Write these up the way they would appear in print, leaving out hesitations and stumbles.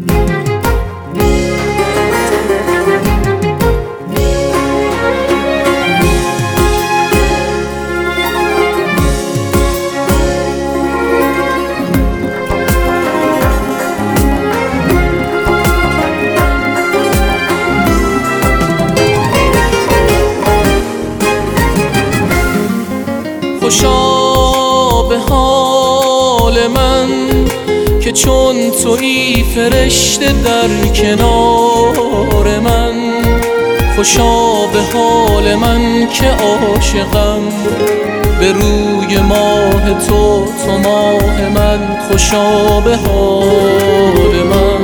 خوشا به حال من که چون تویی فرشته در کنار من. خوشا به حال من که عاشقم به روی ماه تو، تو ماه من. خوشا به حال من.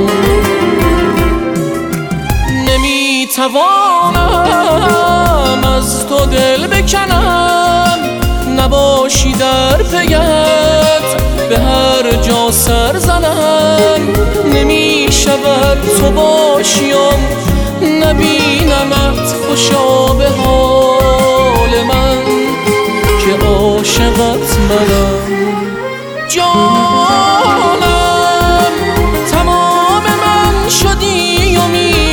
نمیتوانم از تو دل بکنم، نباشی در پیت به هر جا سر زنم. نمی شود تو باشیم نبینمت. خوشا به حال من که عاشقت منم. جانم تمام من شدی و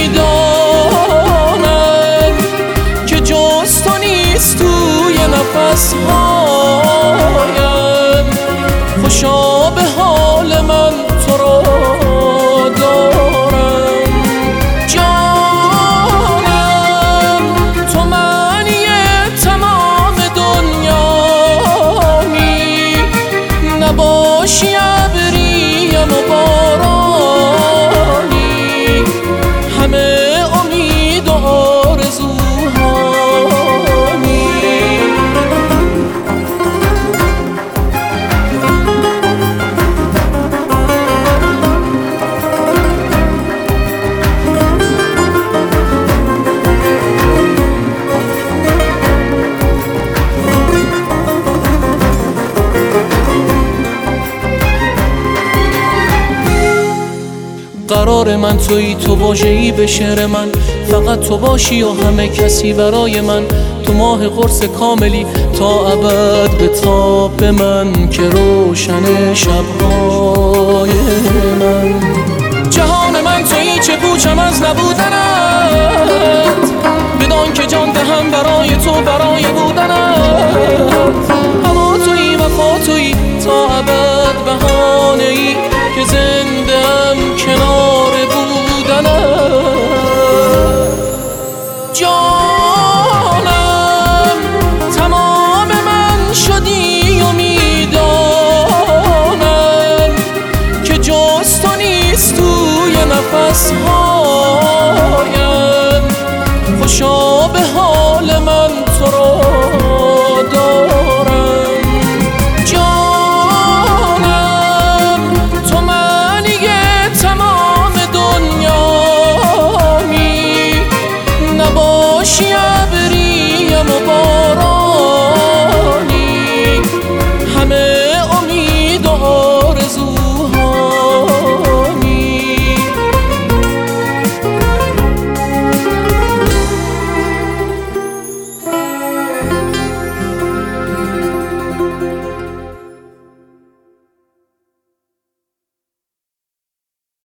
میدانم که جز تو نیست توی نفسهایم. خوشا به حال من تو را دارم. جانم تو معنی تمام دنیایی، نباشی ابریم و بارانی، همه امید و آرزوهایی. قرار من تویی، تو واژه‌ای به شعر من. فقط تو باشی و همه کسی برای من. تو ماه قرص کاملی تا ابد به تاب من که روشن شب‌های من. جهان من تویی، چه پوچم از نبودنت. بدان که جان دهم برای تو، برای بودنت. هوا تویی، وفا تویی تا ابد بهار